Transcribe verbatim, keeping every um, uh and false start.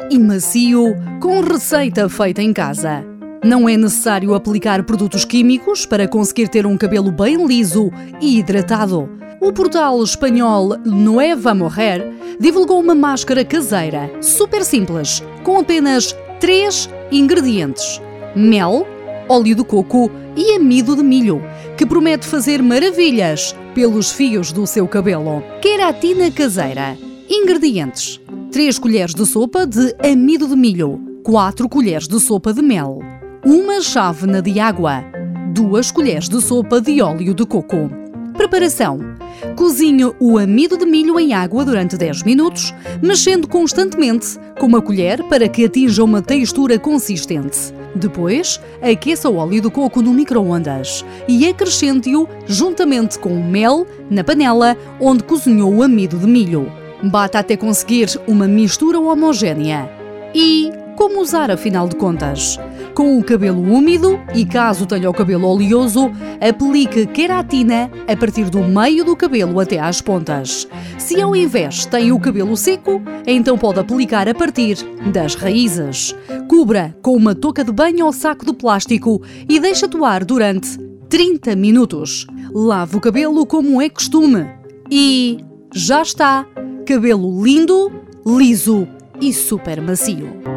e macio com receita feita em casa. Não é necessário aplicar produtos químicos para conseguir ter um cabelo bem liso e hidratado. O portal espanhol Nueva Mujer divulgou uma máscara caseira, super simples, com apenas três ingredientes: mel, óleo de coco e amido de milho, que promete fazer maravilhas pelos fios do seu cabelo. Queratina caseira. Ingredientes: três colheres de sopa de amido de milho, quatro colheres de sopa de mel, uma chávena de água, duas colheres de sopa de óleo de coco. Preparação: cozinhe o amido de milho em água durante dez minutos, mexendo constantemente com uma colher para que atinja uma textura consistente. Depois, aqueça o óleo de coco no micro-ondas e acrescente-o juntamente com o mel na panela onde cozinhou o amido de milho. Bata até conseguir uma mistura homogénea. E como usar, afinal de contas? Com o cabelo úmido e, caso tenha o cabelo oleoso, aplique queratina a partir do meio do cabelo até às pontas. Se ao invés tem o cabelo seco, então pode aplicar a partir das raízes. Cubra com uma touca de banho ou saco de plástico e deixe atuar durante trinta minutos. Lave o cabelo como é costume. E já está! Cabelo lindo, liso e super macio.